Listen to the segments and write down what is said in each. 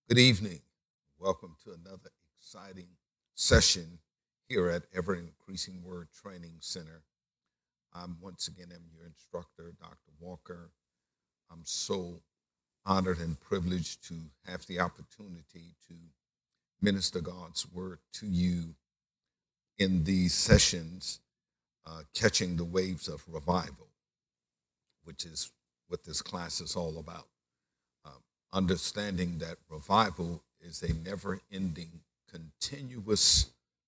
Good evening. Welcome to another exciting session here at Ever Increasing Word Training Center. I'm once again your instructor, Dr. Walker. I'm so honored and privileged to have the opportunity to minister God's word to you in these sessions, catching the waves of revival, which is what this class is all about. Um, Understanding that revival is a never ending, continuous,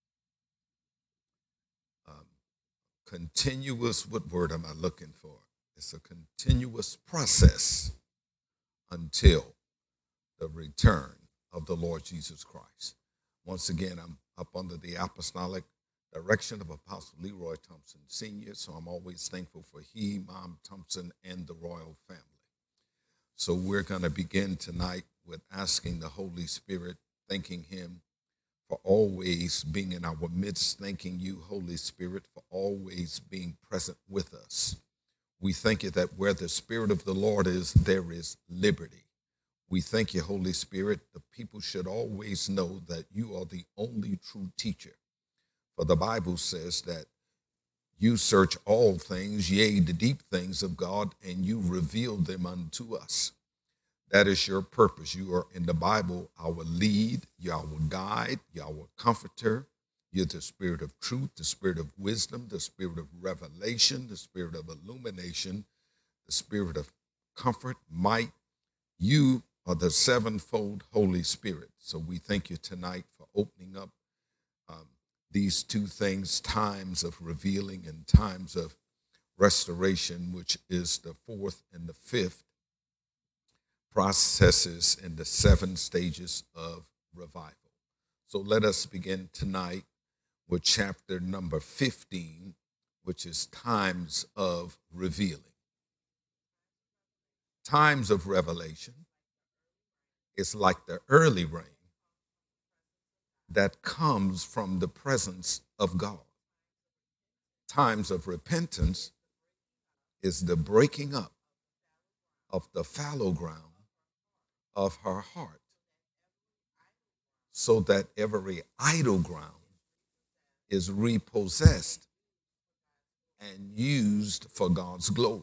um, what word am I looking for? It's a continuous process until the return of the Lord Jesus Christ. Once again, I'm up under the apostolic direction of Apostle Leroy Thompson Sr., so I'm always thankful for he, Mom Thompson, and the royal family. So we're going to begin tonight with asking the Holy Spirit, thanking him for always being in our midst, thanking you, Holy Spirit, for always being present with us. We thank you that where the Spirit of the Lord is, there is liberty. We thank you, Holy Spirit. The people should always know that you are the only true teacher. For the Bible says that you search all things, yea, the deep things of God, and you reveal them unto us. That is your purpose. You are in the Bible, our lead, you're our guide, you're our comforter. You're the spirit of truth, the spirit of wisdom, the spirit of revelation, the spirit of illumination, the spirit of comfort, might. You are the sevenfold Holy Spirit. So we thank you tonight for opening up um, these two things, times of revealing and times of restoration, which is the fourth and the fifth processes in the seven stages of revival. So let us begin tonight with chapter number 15, which is times of revealing. Times of revelation is like the early rain that comes from the presence of God. Times of repentance is the breaking up of the fallow ground of her heart, so that every idle ground is repossessed and used for God's glory.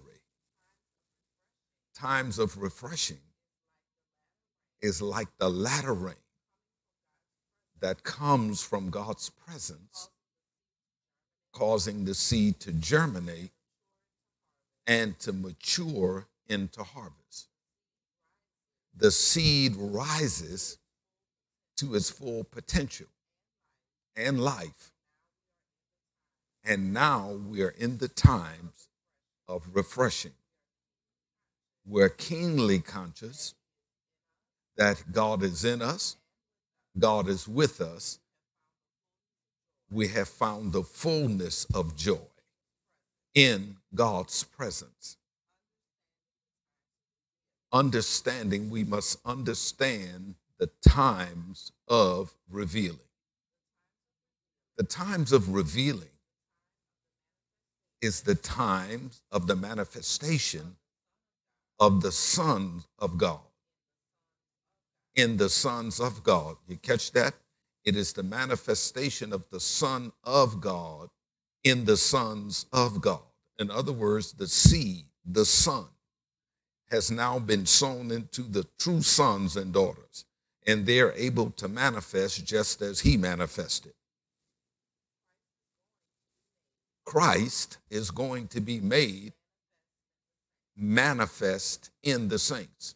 Times of refreshing is like the latter rain that comes from God's presence, causing the seed to germinate and to mature into harvest. The seed rises to its full potential and life. And now we are in the times of refreshing. We're keenly conscious that God is in us, God is with us. We have found the fullness of joy in God's presence. Understanding, we must understand the times of revealing. The times of revealing is the times of the manifestation of the Son of God. In the sons of God. You catch that? It is the manifestation of the Son of God in the sons of God. In other words, the seed, the Son, has now been sown into the true sons and daughters, and they're able to manifest just as He manifested. Christ is going to be made manifest in the saints.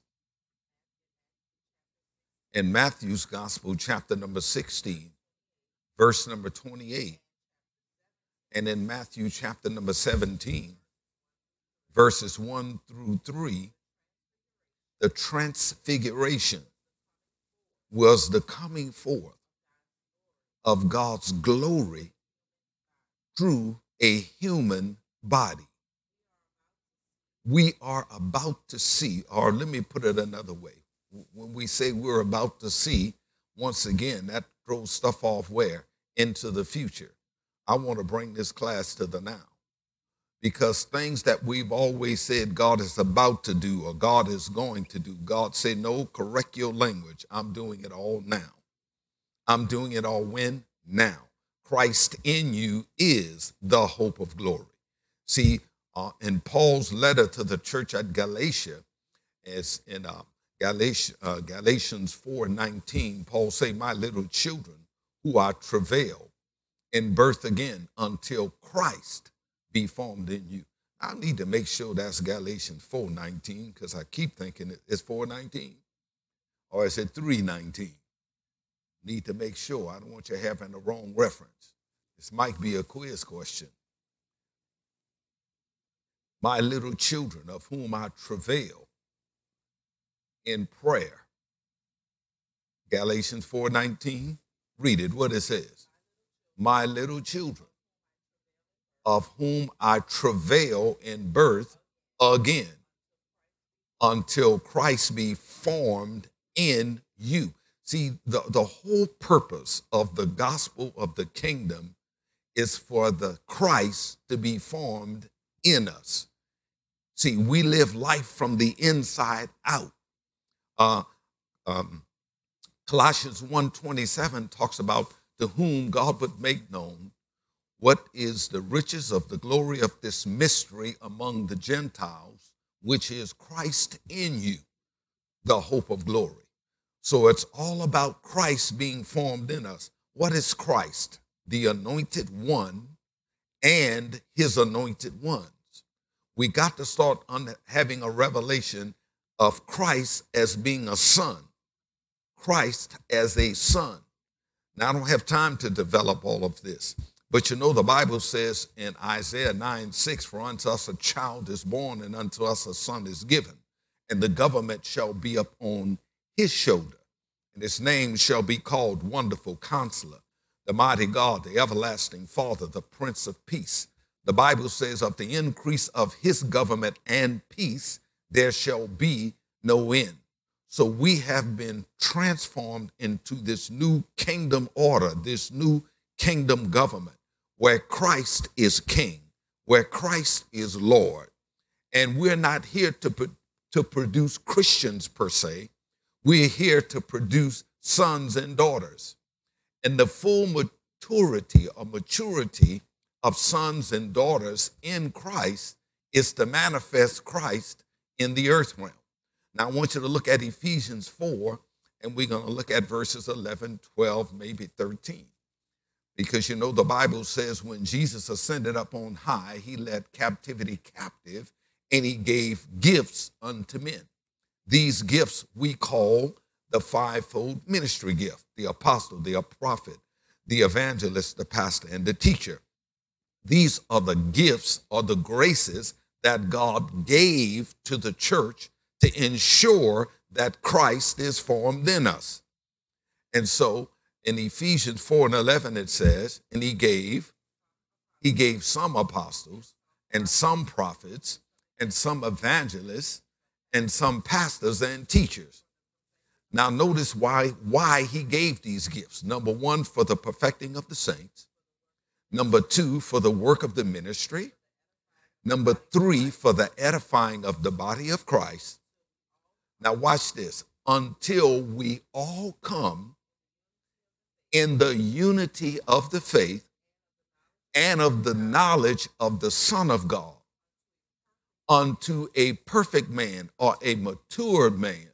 In Matthew's Gospel, chapter number 16, verse number 28, and in Matthew chapter number 17, verses 1 through 3, the transfiguration was the coming forth of God's glory through a human body. We are about to see, or let me put it another way. When we say we're about to see, once again, that throws stuff off where? Into the future. I want to bring this class to the now. because things that we've always said God is about to do or God is going to do, God said, no, correct your language. I'm doing it all now. I'm doing it all when? Now. Christ in you is the hope of glory. See, in Paul's letter to the church at Galatia, as in Galatians 4:19, Paul say, my little children, who I travail in birth again until Christ be formed in you. I need to make sure that's Galatians 4:19 because I keep thinking it's 4:19 or is it 3:19? Need to make sure. I don't want you having the wrong reference. This might be a quiz question. My little children, of whom I travail in prayer. Galatians 4:19. Read it, what it says. My little children, of whom I travail in birth again, until Christ be formed in you. See, the whole purpose of the gospel of the kingdom is for the Christ to be formed in us. See, we live life from the inside out. Colossians 1:27 talks about to whom God would make known what is the riches of the glory of this mystery among the Gentiles, which is Christ in you, the hope of glory. So it's all about Christ being formed in us. What is Christ? The anointed one and his anointed ones. We got to start having a revelation of Christ as being a son, Christ as a son. Now, I don't have time to develop all of this, but you know, the Bible says in Isaiah 9:6, for unto us a child is born and unto us a son is given, and the government shall be upon his shoulder, and his name shall be called Wonderful Counselor, the Mighty God, the Everlasting Father, the Prince of Peace. The Bible says of the increase of his government and peace, there shall be no end. So we have been transformed into this new kingdom order, this new kingdom government, where Christ is king, where Christ is Lord. And we're not here to produce Christians per se. We're here to produce sons and daughters. And the full maturity of sons and daughters in Christ is to manifest Christ in the earth realm. Now, I want you to look at Ephesians 4, and we're going to look at verses 11, 12, maybe 13. Because, you know, the Bible says when Jesus ascended up on high, he led captivity captive, and he gave gifts unto men. These gifts we call the fivefold ministry gift: the apostle, the prophet, the evangelist, the pastor, and the teacher. These are the gifts or the graces that God gave to the church to ensure that Christ is formed in us. And so in Ephesians 4:11 it says, and he gave some apostles and some prophets and some evangelists and some pastors and teachers. Now notice why he gave these gifts. Number one, for the perfecting of the saints. Number two, for the work of the ministry. Number three, for the edifying of the body of Christ. Now watch this. Until we all come in the unity of the faith and of the knowledge of the Son of God, unto a perfect man or a mature man,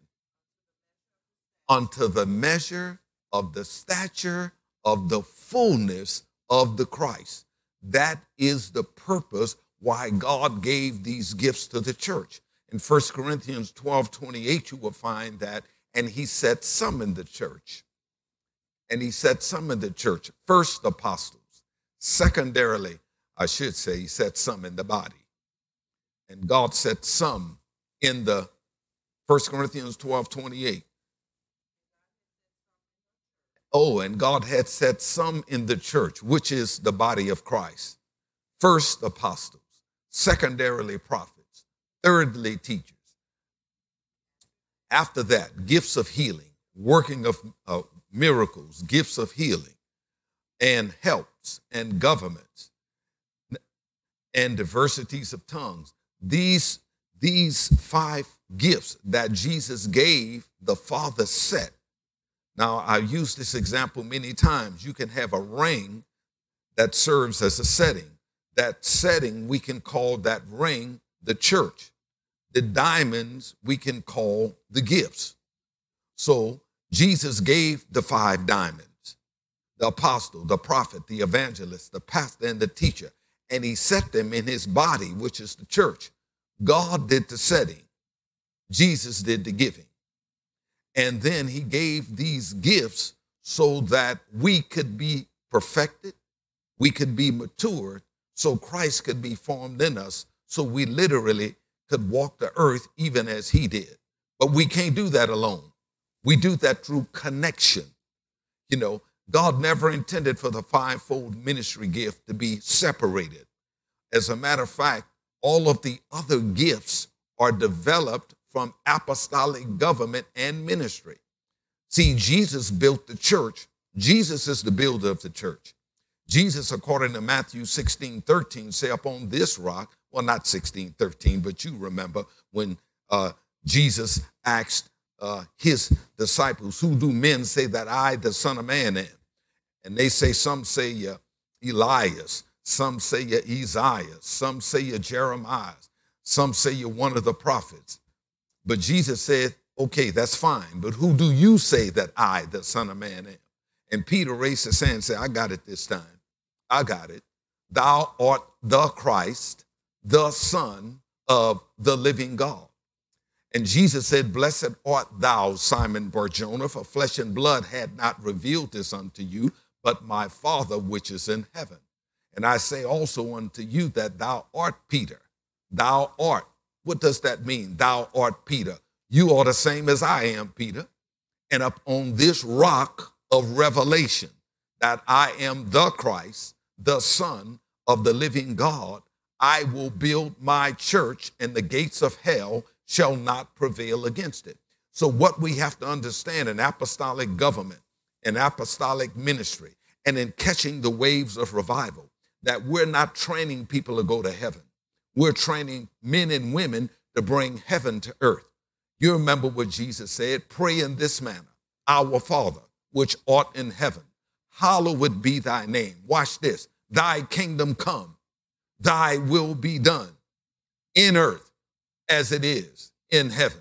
unto the measure of the stature of the fullness of the Christ. That is the purpose why God gave these gifts to the church. In 1 Corinthians 12:28, you will find that, and he set some in the church. And he set some in the church. First, apostles. Secondarily, I should say, he set some in the body. And God set some in the 1 Corinthians 12:28. Oh, and God had set some in the church, which is the body of Christ. First, apostles. Secondarily, prophets. Thirdly, teachers. After that, gifts of healing, working of miracles, gifts of healing, and helps and governments. and diversities of tongues. These 5 gifts that Jesus gave, the Father set. Now, I've used this example many times. You can have a ring that serves as a setting. That setting, we can call that ring the church. The diamonds, we can call the gifts. So Jesus gave the 5 diamonds: the apostle, the prophet, the evangelist, the pastor, and the teacher. And he set them in his body, which is the church. God did the setting. Jesus did the giving. And then he gave these gifts so that we could be perfected, we could be matured, so Christ could be formed in us, so we literally could walk the earth even as he did. But we can't do that alone. We do that through connection. You know, God never intended for the 5-fold ministry gift to be separated. As a matter of fact, all of the other gifts are developed from apostolic government and ministry. See, Jesus built the church. Jesus is the builder of the church. Jesus, according to Matthew 16:13, say, upon this rock, well, not 16:13, but you remember when Jesus asked his disciples, who do men say that I, the Son of Man, am? And they say, some say you're Elias, some say you're Isaiah, some say you're Jeremiah, some say you're one of the prophets. But Jesus said, okay, that's fine, but who do you say that I, the Son of Man, am? And Peter raised his hand and said, I got it this time. I got it. Thou art the Christ, the Son of the living God. And Jesus said, blessed art thou, Simon Bar-Jonah, for flesh and blood had not revealed this unto you, but my Father which is in heaven. And I say also unto you that thou art Peter. Thou art. What does that mean? Thou art Peter. You are the same as I am, Peter. And upon this rock of revelation, that I am the Christ, the Son of the living God, I will build my church, and the gates of hell shall not prevail against it. So what we have to understand in apostolic government, in apostolic ministry, and in catching the waves of revival, that we're not training people to go to heaven. We're training men and women to bring heaven to earth. You remember what Jesus said, pray in this manner, our Father, which art in heaven, hallowed be thy name. Watch this. Thy kingdom come, thy will be done in earth as it is in heaven.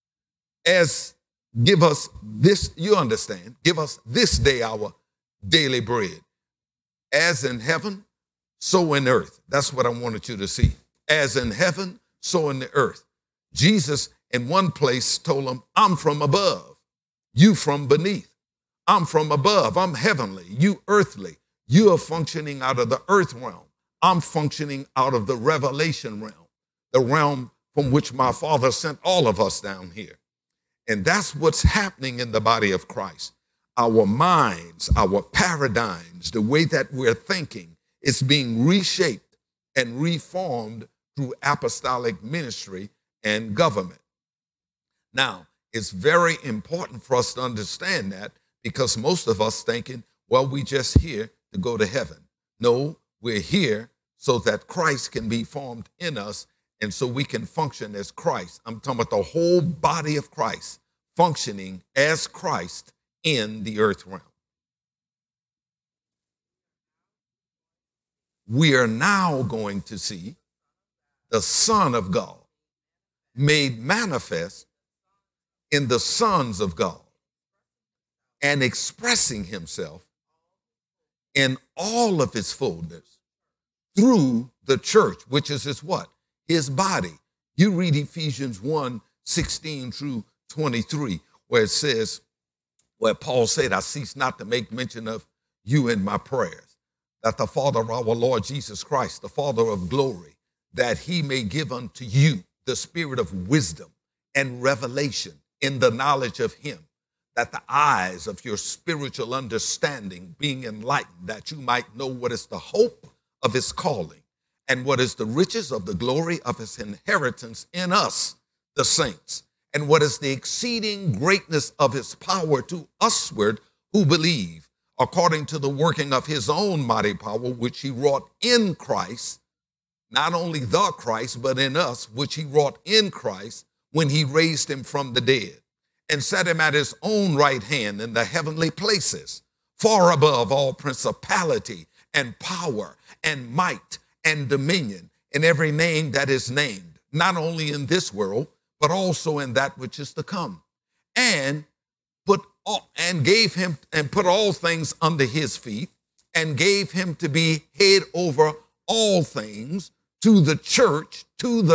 Give us this, you understand, give us this day our daily bread. As in heaven, so in earth. That's what I wanted you to see. As in heaven, so in the earth. Jesus in one place told them, I'm from above, you from beneath. I'm from above, I'm heavenly, you earthly. You are functioning out of the earth realm. I'm functioning out of the revelation realm, the realm from which my Father sent all of us down here. And that's what's happening in the body of Christ. Our minds, our paradigms, the way that we're thinking is being reshaped and reformed through apostolic ministry and government. Now, it's very important for us to understand that, because most of us thinking, well, we just here to go to heaven. No, we're here so that Christ can be formed in us, and so we can function as Christ. I'm talking about the whole body of Christ functioning as Christ in the earth realm. We are now going to see the Son of God made manifest in the sons of God and expressing himself in all of his fullness through the church, which is his what? His body. You read Ephesians 1:16 through 23, where it says, where Paul said, I cease not to make mention of you in my prayers, that the Father of our Lord Jesus Christ, the Father of glory, that he may give unto you the spirit of wisdom and revelation in the knowledge of him, that the eyes of your spiritual understanding being enlightened, that you might know what is the hope of his calling and what is the riches of the glory of his inheritance in us, the saints, and what is the exceeding greatness of his power to usward who believe, according to the working of his own mighty power, which he wrought in Christ. not only the Christ, but in us, which he wrought in Christ when he raised him from the dead and set him at his own right hand in the heavenly places, far above all principality and power and might and dominion and every name that is named, not only in this world, but also in that which is to come. And gave him and put all things under his feet, and gave him to be head over all things to the church,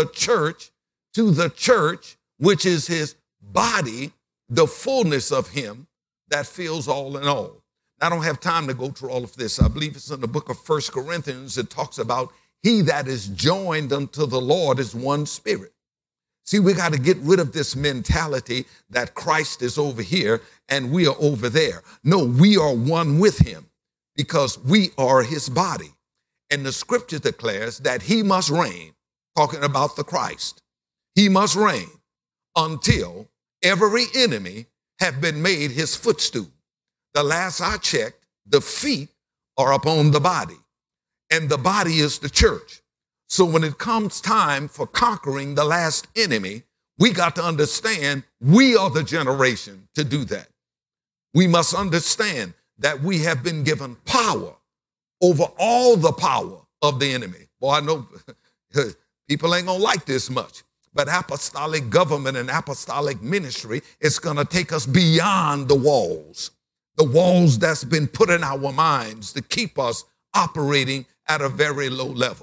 which is his body, the fullness of him that fills all in all. I don't have time to go through all of this. I believe it's in the book of 1 Corinthians. It talks about he that is joined unto the Lord is one spirit. See, we got to get rid of this mentality that Christ is over here and we are over there. No, we are one with him because we are his body. And the scripture declares that he must reign, talking about the Christ. He must reign until every enemy have been made his footstool. The last I checked, the feet are upon the body, and the body is the church. So when it comes time for conquering the last enemy, we got to understand we are the generation to do that. We must understand that we have been given power over all the power of the enemy. Boy, I know people ain't gonna like this much, but apostolic government and apostolic ministry is gonna take us beyond the walls that's been put in our minds to keep us operating at a very low level.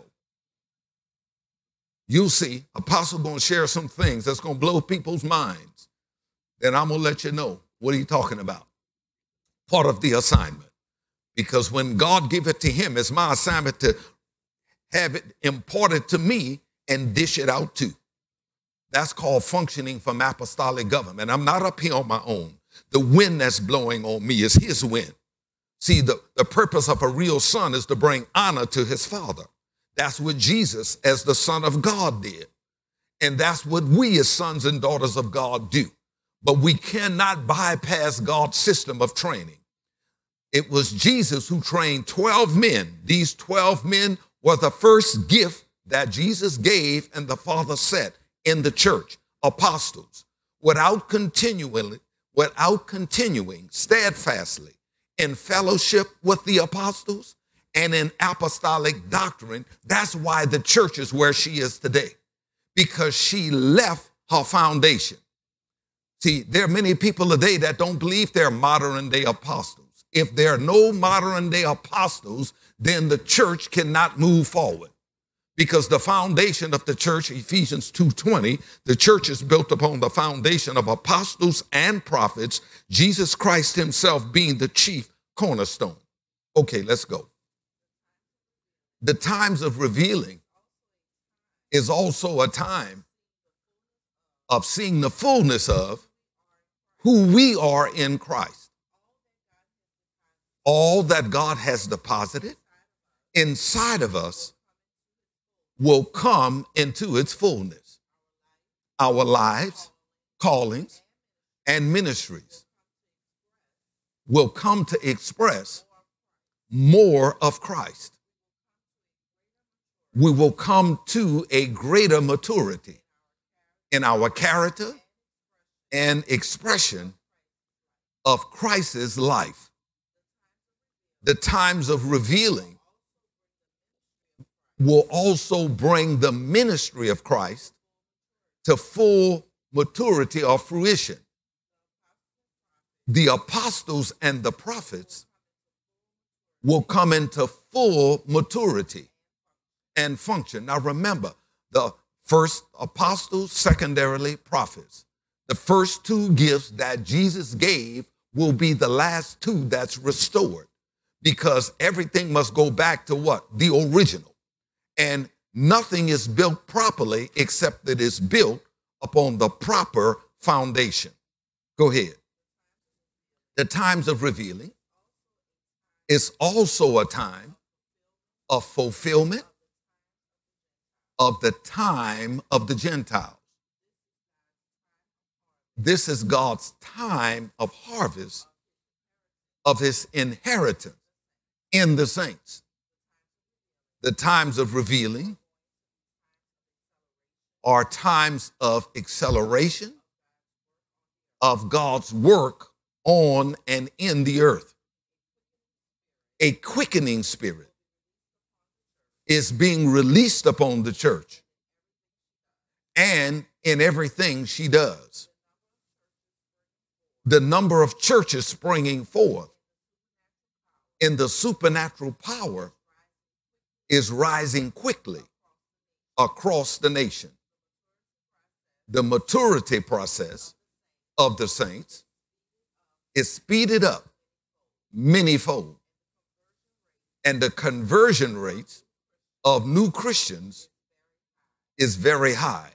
You'll see, Apostle gonna share some things that's gonna blow people's minds. Then I'm gonna let you know, what are you talking about? Part of the assignment. Because when God gave it to him, it's my assignment to have it imparted to me and dish it out too. That's called functioning from apostolic government. I'm not up here on my own. The wind that's blowing on me is his wind. See, the purpose of a real son is to bring honor to his father. That's what Jesus, as the Son of God, did. And that's what we as sons and daughters of God do. But we cannot bypass God's system of training. It was Jesus who trained 12 men. These 12 men were the first gift that Jesus gave and the Father set in the church, apostles, without continuing steadfastly in fellowship with the apostles and in apostolic doctrine. That's why the church is where she is today, because she left her foundation. See, there are many people today that don't believe they're modern day apostles. If there are no modern day apostles, then the church cannot move forward. Because the foundation of the church, Ephesians 2:20, the church is built upon the foundation of apostles and prophets, Jesus Christ himself being the chief cornerstone. Okay, let's go. The times of revealing is also a time of seeing the fullness of who we are in Christ. All that God has deposited inside of us will come into its fullness. Our lives, callings, and ministries will come to express more of Christ. We will come to a greater maturity in our character and expression of Christ's life. The times of revealing will also bring the ministry of Christ to full maturity or fruition. The apostles and the prophets will come into full maturity and function. Now remember, the first apostles, secondarily prophets. The first two gifts that Jesus gave will be the last two that's restored, because everything must go back to what? The original. And nothing is built properly except that it's built upon the proper foundation. Go ahead. The times of revealing is also a time of fulfillment of the time of the Gentiles. This is God's time of harvest of his inheritance in the saints. The times of revealing are times of acceleration of God's work on and in the earth. A quickening spirit is being released upon the church and in everything she does. The number of churches springing forth in the supernatural power is rising quickly across the nation. The maturity process of the saints is speeded up manyfold, and the conversion rates of new Christians is very high.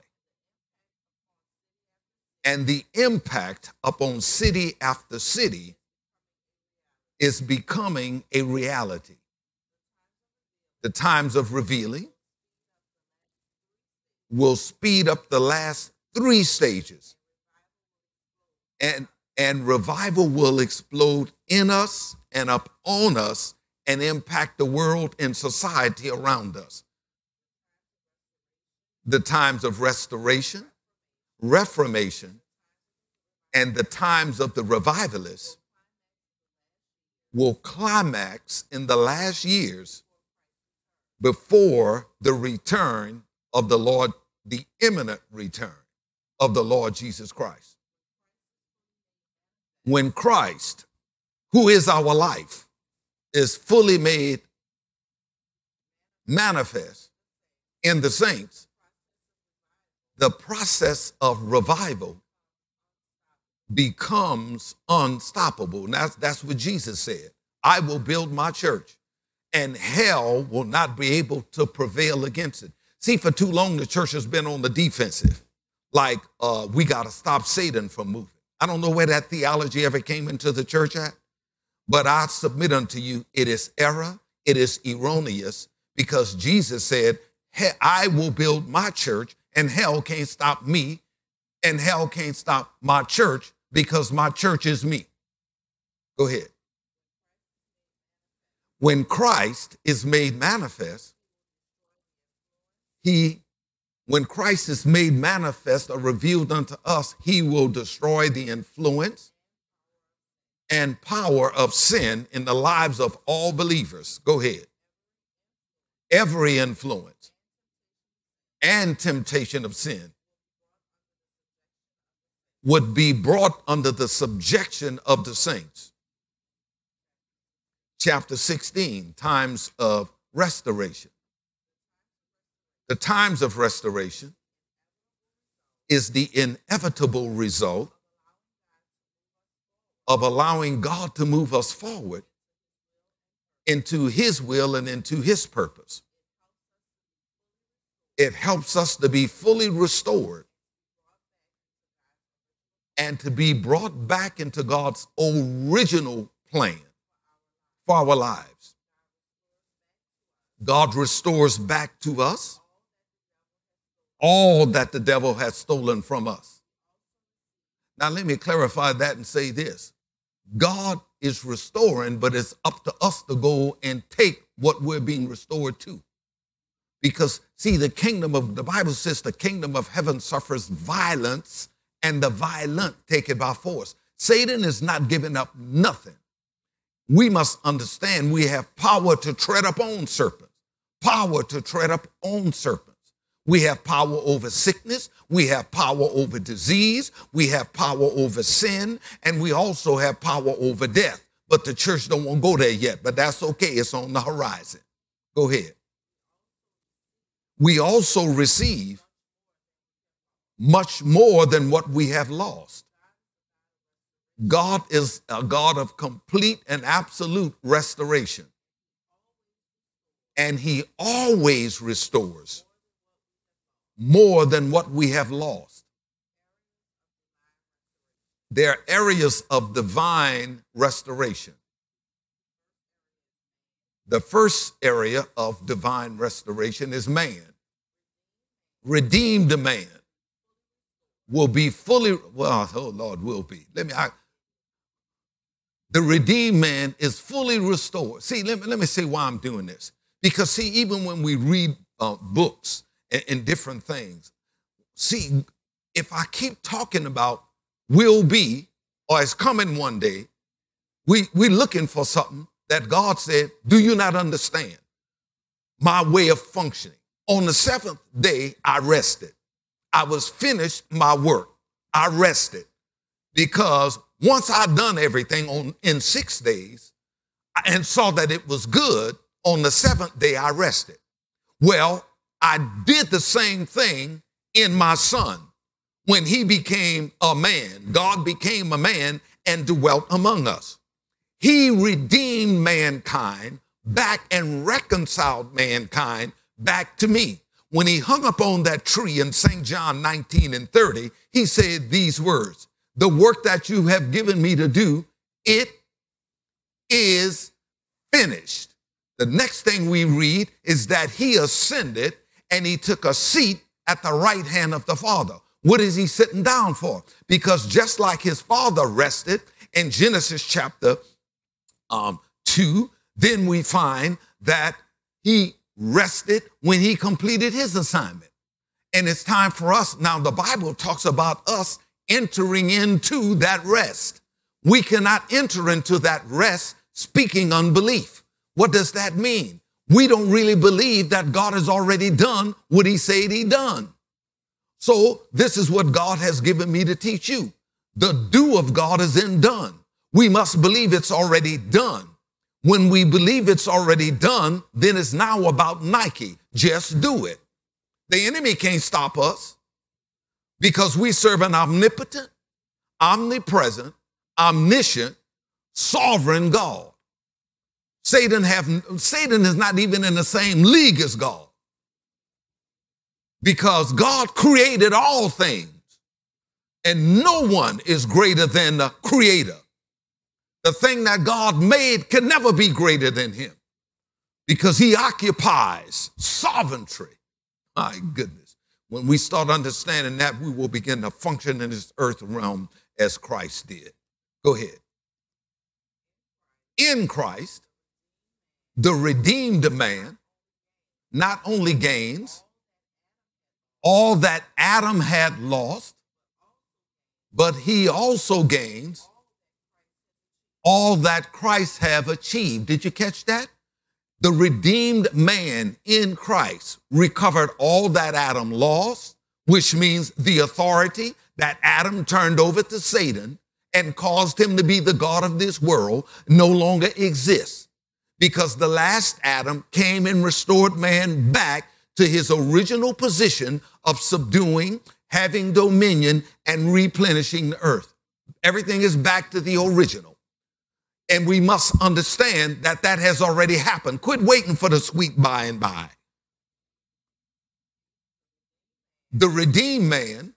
And the impact upon city after city is becoming a reality. The times of revealing will speed up the last 3 stages. And revival will explode in us and up on us and impact the world and society around us. The times of restoration, reformation, and the times of the revivalists will climax in the last years before the return of the Lord, the imminent return of the Lord Jesus Christ. When Christ, who is our life, is fully made manifest in the saints, the process of revival becomes unstoppable. And that's what Jesus said. I will build my church, and hell will not be able to prevail against it. See, for too long, the church has been on the defensive. Like, we got to stop Satan from moving. I don't know where that theology ever came into the church at, but I submit unto you, it is error, it is erroneous, because Jesus said, I will build my church, and hell can't stop me, and hell can't stop my church, because my church is me. Go ahead. When Christ is made manifest, when Christ is made manifest or revealed unto us, he will destroy the influence and power of sin in the lives of all believers. Go ahead. Every influence and temptation of sin would be brought under the subjection of the saints. Chapter 16, times of restoration. The times of restoration is the inevitable result of allowing God to move us forward into his will and into his purpose. It helps us to be fully restored and to be brought back into God's original plan for our lives. God restores back to us all that the devil has stolen from us. Now, let me clarify that and say this. God is restoring, but it's up to us to go and take what we're being restored to. Because, see, the Bible says the kingdom of heaven suffers violence, and the violent take it by force. Satan is not giving up nothing. We must understand we have power to tread upon serpents, power to tread upon serpents. We have power over sickness. We have power over disease. We have power over sin. And we also have power over death. But the church don't want to go there yet. But that's okay. It's on the horizon. Go ahead. We also receive much more than what we have lost. God is a God of complete and absolute restoration. And he always restores more than what we have lost. There are areas of divine restoration. The first area of divine restoration is man. Redeemed man will be fully, will be. The redeemed man is fully restored. See, let me say why I'm doing this. Because, see, even when we read books and different things, see, if I keep talking about will be or is coming one day, we're looking for something that God said, do you not understand my way of functioning? On the seventh day, I rested. I was finished my work. I rested because once I'd done everything in 6 days and saw that it was good, on the seventh day, I rested. Well, I did the same thing in my son. When he became a man, God became a man and dwelt among us. He redeemed mankind back and reconciled mankind back to me. When he hung up on that tree in St. John 19:30, he said these words, the work that you have given me to do, it is finished. The next thing we read is that he ascended and he took a seat at the right hand of the Father. What is he sitting down for? Because just like his father rested in Genesis chapter 2, then we find that he rested when he completed his assignment. And it's time for us. Now, the Bible talks about us entering into that rest. We cannot enter into that rest speaking unbelief. What does that mean? We don't really believe that God has already done what he said he done. So this is what God has given me to teach you. The do of God is in done. We must believe it's already done. When we believe it's already done, then it's now about Nike. Just do it. The enemy can't stop us because we serve an omnipotent, omnipresent, omniscient, sovereign God. Satan is not even in the same league as God, because God created all things and no one is greater than the creator. The thing that God made can never be greater than him because he occupies sovereignty. My goodness. When we start understanding that, we will begin to function in this earth realm as Christ did. Go ahead. In Christ, the redeemed man not only gains all that Adam had lost, but he also gains all that Christ have achieved. Did you catch that? The redeemed man in Christ recovered all that Adam lost, which means the authority that Adam turned over to Satan and caused him to be the God of this world no longer exists, because the last Adam came and restored man back to his original position of subduing, having dominion, and replenishing the earth. Everything is back to the original. And we must understand that that has already happened. Quit waiting for the sweet by and by. The redeemed man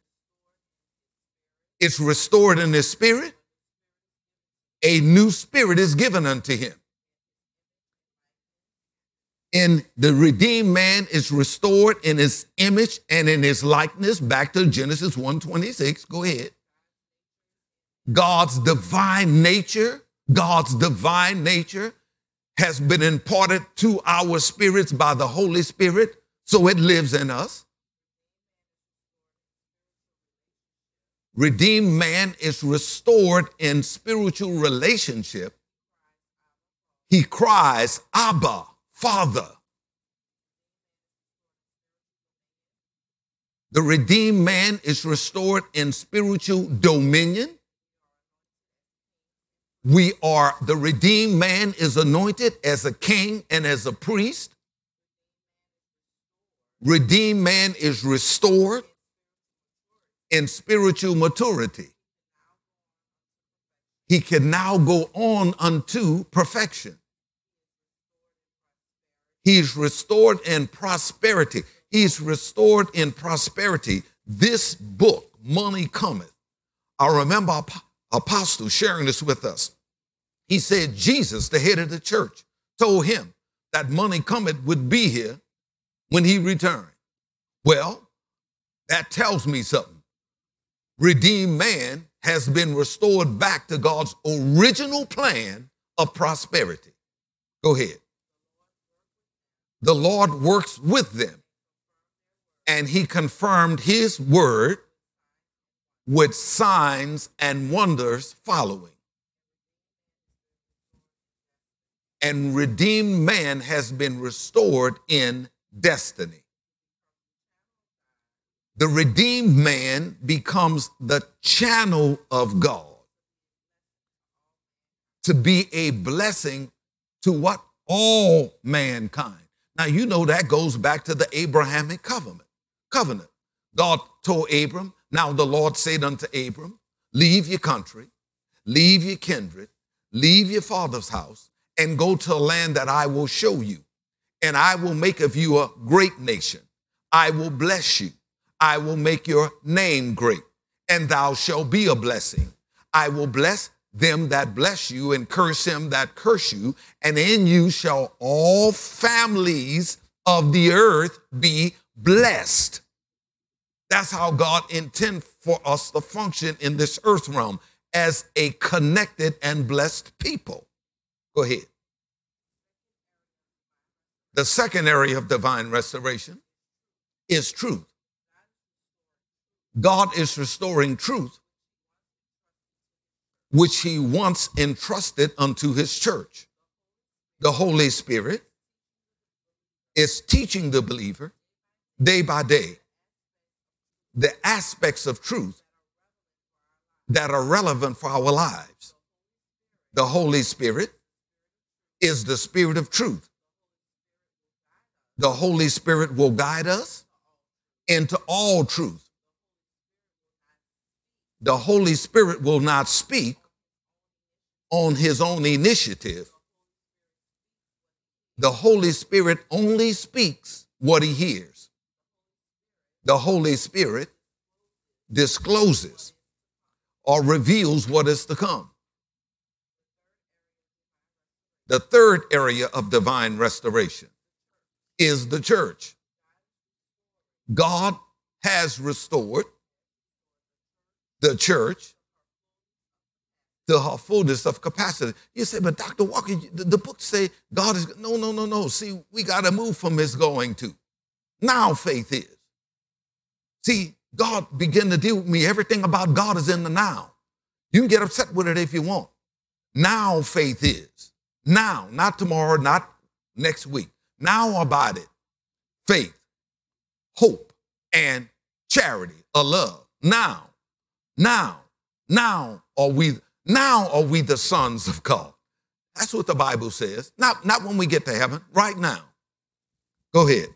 is restored in his spirit. A new spirit is given unto him. And the redeemed man is restored in his image and in his likeness. Back to Genesis 1:26. Go ahead. God's divine nature has been imparted to our spirits by the Holy Spirit, so it lives in us. Redeemed man is restored in spiritual relationship. He cries, Abba, Father. The redeemed man is restored in spiritual dominion. The redeemed man is anointed as a king and as a priest. Redeemed man is restored in spiritual maturity. He can now go on unto perfection. He's restored in prosperity. He's restored in prosperity. This book, Money Cometh. I remember Apostle sharing this with us. He said Jesus, the head of the church, told him that money cometh would be here when he returned. Well, that tells me something. Redeemed man has been restored back to God's original plan of prosperity. Go ahead. The Lord works with them And he confirmed his word with signs and wonders following. And redeemed man has been restored in destiny. The redeemed man becomes the channel of God to be a blessing to what? All mankind. Now, you know that goes back to the Abrahamic covenant. God told Abram, now the Lord said unto Abram, leave your country, leave your kindred, leave your father's house, and go to a land that I will show you. And I will make of you a great nation. I will bless you. I will make your name great, and thou shalt be a blessing. I will bless them that bless you and curse them that curse you, and in you shall all families of the earth be blessed. That's how God intends for us to function in this earth realm, as a connected and blessed people. Go ahead. The second area of divine restoration is truth. God is restoring truth, which he once entrusted unto his church. The Holy Spirit is teaching the believer day by day the aspects of truth that are relevant for our lives. The Holy Spirit is the Spirit of truth. The Holy Spirit will guide us into all truth. The Holy Spirit will not speak on his own initiative. The Holy Spirit only speaks what he hears. The Holy Spirit discloses or reveals what is to come. The third area of divine restoration is the church. God has restored the church to her fullness of capacity. You say, but Dr. Walker, the books say God is, no. See, we got to move from his going to. Now faith is. See, God began to deal with me. Everything about God is in the now. You can get upset with it if you want. Now faith is. Now, not tomorrow, not next week. Now about it. Faith, hope, and charity, or love. Now are we the sons of God. That's what the Bible says. Not when we get to heaven, right now. Go ahead.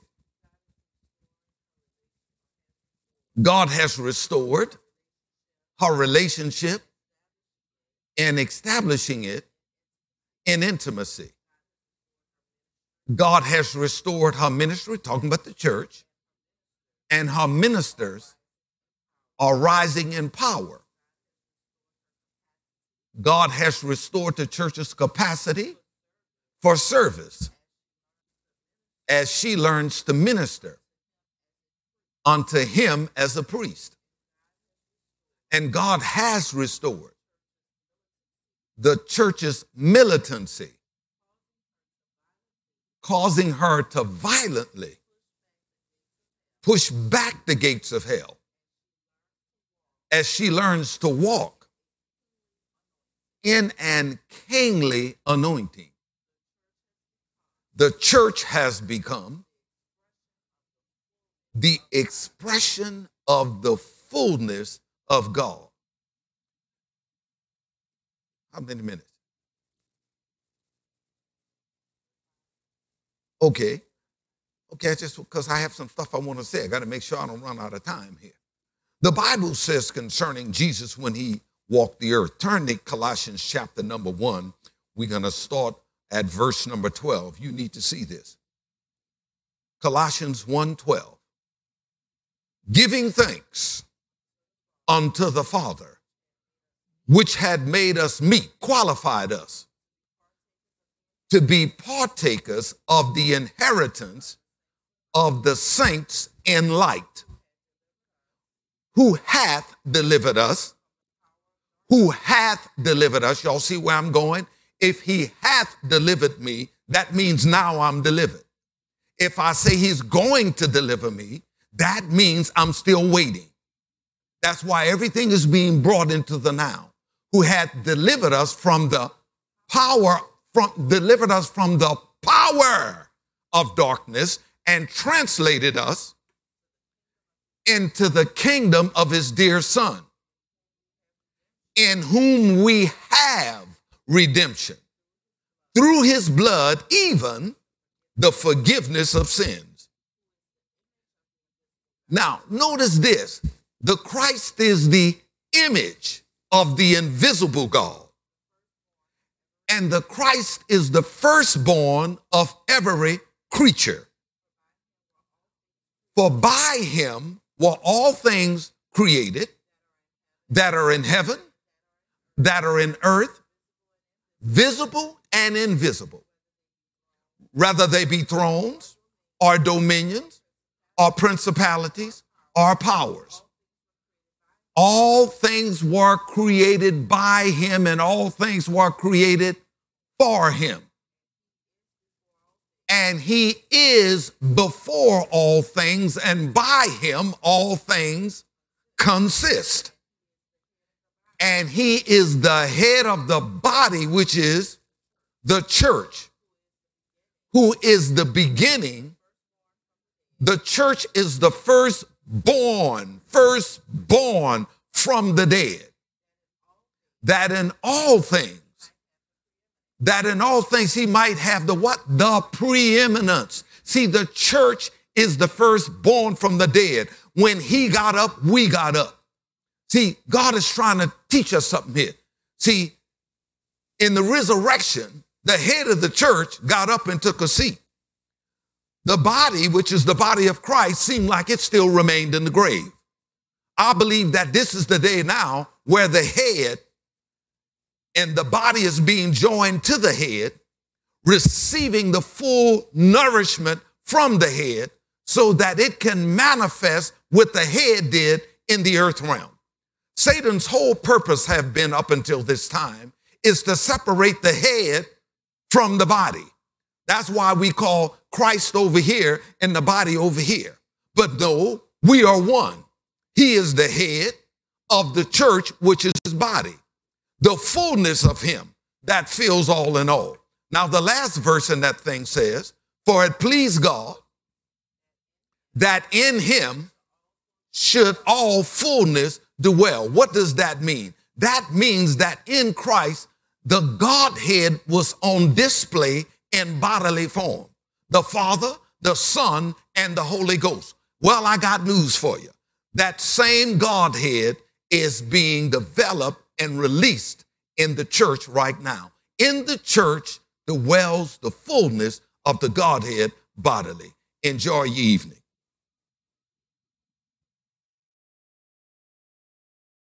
God has restored her relationship and establishing it in intimacy. God has restored her ministry, talking about the church, and her ministers are rising in power. God has restored the church's capacity for service as she learns to minister unto him as a priest. And God has restored the church's militancy, causing her to violently push back the gates of hell as she learns to walk in an kingly anointing. The church has become the expression of the fullness of God. How many minutes? Okay, just because I have some stuff I want to say. I got to make sure I don't run out of time here. The Bible says concerning Jesus when he walked the earth. Turn to Colossians chapter number 1. We're going to start at verse number 12. You need to see this. Colossians 1:12. Giving thanks unto the Father, which had made us meet, qualified us to be partakers of the inheritance of the saints in light, who hath delivered us. Y'all see where I'm going? If he hath delivered me, that means now I'm delivered. If I say he's going to deliver me, That means I'm still waiting. That's why everything is being brought into the now, who had delivered us from the power of darkness and translated us into the kingdom of his dear Son, in whom we have redemption through his blood, even the forgiveness of sins. Now, notice this. The Christ is the image of the invisible God. And the Christ is the firstborn of every creature. For by him were all things created that are in heaven, that are in earth, visible and invisible, whether they be thrones or dominions or principalities or powers. All things were created by him, and all things were created for him. And he is before all things, and by him all things consist. And he is the head of the body, which is the church, who is the beginning. The church is the firstborn from the dead, that in all things he might have the what? The preeminence. See, the church is the firstborn from the dead. When he got up, we got up. See, God is trying to teach us something here. See, in the resurrection, the head of the church got up and took a seat. The body, which is the body of Christ, seemed like it still remained in the grave. I believe that this is the day now where the head and the body is being joined to the head, receiving the full nourishment from the head so that it can manifest what the head did in the earth realm. Satan's whole purpose have been up until this time is to separate the head from the body. That's why we call Christ over here and the body over here. But no, we are one. He is the head of the church, which is his body, the fullness of him that fills all in all. Now, the last verse in that thing says, for it pleased God that in him should all fullness dwell. What does that mean? That means that in Christ, the Godhead was on display in bodily form. The Father, the Son, and the Holy Ghost. Well, I got news for you. That same Godhead is being developed and released in the church right now. In the church dwells the fullness of the Godhead bodily. Enjoy your evening.